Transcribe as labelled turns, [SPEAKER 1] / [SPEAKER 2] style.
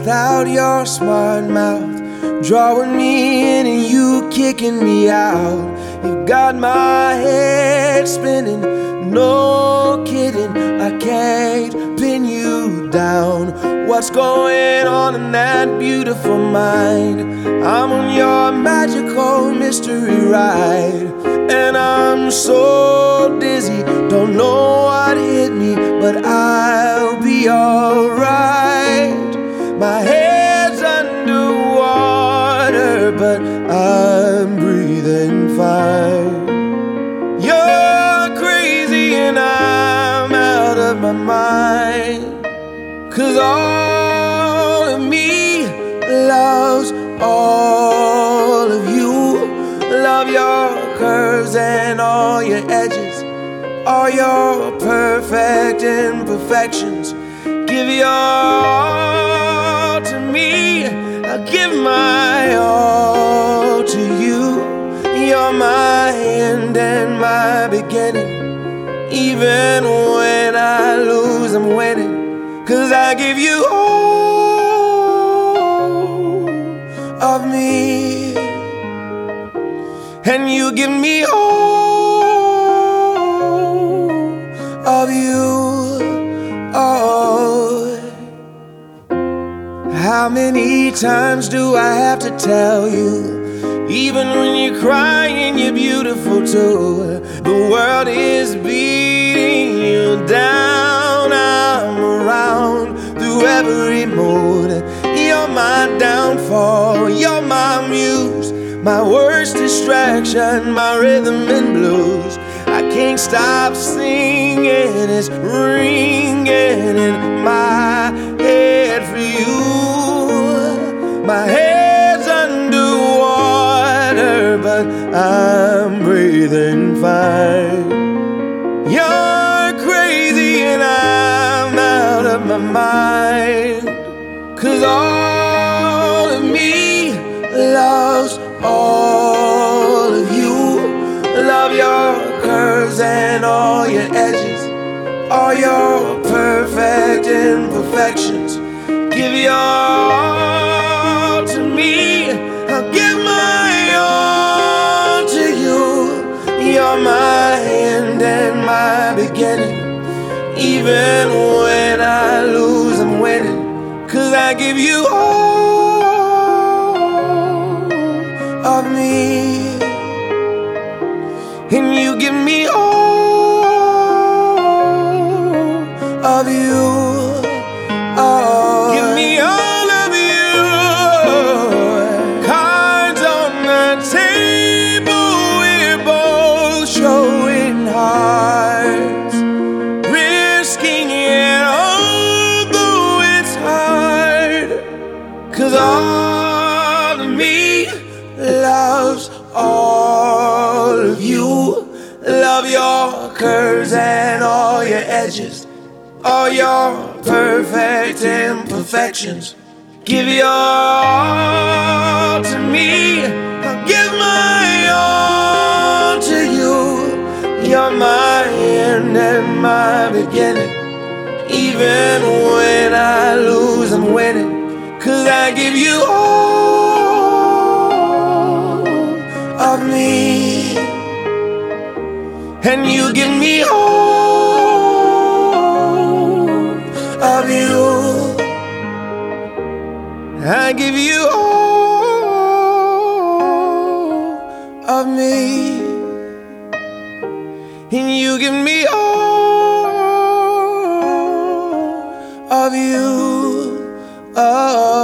[SPEAKER 1] without your smart mouth, drawing me in and you kicking me out. You got my head spinning, no kidding, I can't pin you down. What's going on in that beautiful mind? I'm on your magical mystery ride, and I'm so dizzy, don't know what hit me, but I'll be alright. My head's underwater, but I'm breathing fine. You're crazy and I'm out of my mind, 'cause all of me loves all of you. Love your curves and all your edges, all your perfect imperfections. Give your all to me, I'll give my all to you. You're my end and my beginning. Even when I lose, I'm winning, 'cause I give you all of me, and you give me all of you. Oh, how many times do I have to tell you? Even when you're crying, you're beautiful too. The world is beating you down. I'm around through every mood. You're my downfall, you're my muse, my worst distraction, my rhythm and blues. I can't stop singing, it's ringing in my head for you. My head's underwater, but I'm breathing fine. You're crazy and I'm out of my mind, 'cause all of me loves all of you. Love your curves and all your edges, all your perfect imperfections. Give your all to me, I'll give my all to you. You're my end and my beginning. Even when I lose, I'm winning, 'cause I give you all of me, and you give me all of you. Oh, give me all of you. Cards on the table, we're both showing hearts, risking it although it's hard, 'cause all of me loves all of you. Love your curves and all your edges, all your perfect imperfections. Give your all to me, I'll give my all to you. You're my end and my beginning. Even when I lose, I'm winning, 'cause I give you all of me, and you give me all of you. I give you all of me, and you give me all of you. Oh.